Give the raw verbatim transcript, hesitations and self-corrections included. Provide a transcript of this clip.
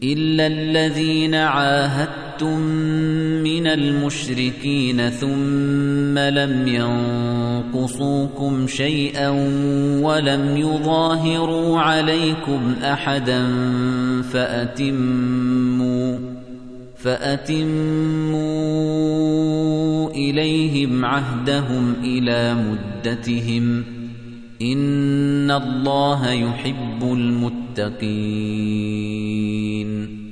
إِلَّا الَّذِينَ عَاهَدتُّم مِّنَ الْمُشْرِكِينَ ثُمَّ لَمْ يَنقُصُوكُمْ شَيْئًا وَلَمْ يُظَاهِرُوا عَلَيْكُمْ أَحَدًا فَأَتِمُّوا فَأَتِمُّوا إِلَيْهِمْ عَهْدَهُمْ إِلَى مُدَّتِهِمْ إِنَّ اللَّهَ يُحِبُّ الْمُتَّقِينَ